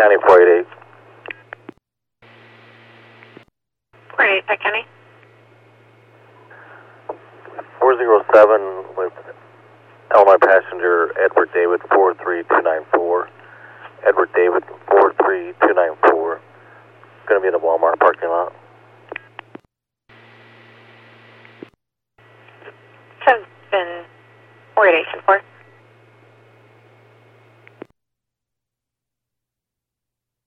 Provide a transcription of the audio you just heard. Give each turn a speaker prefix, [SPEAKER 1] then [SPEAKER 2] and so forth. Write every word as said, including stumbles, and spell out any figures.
[SPEAKER 1] County four eight eight.
[SPEAKER 2] four eight eight, Pike County.
[SPEAKER 1] four zero seven with Illinois passenger Edward David four three two nine four. Edward David four three two nine four. Going to be in the Walmart parking lot.
[SPEAKER 2] seven four eight eight four.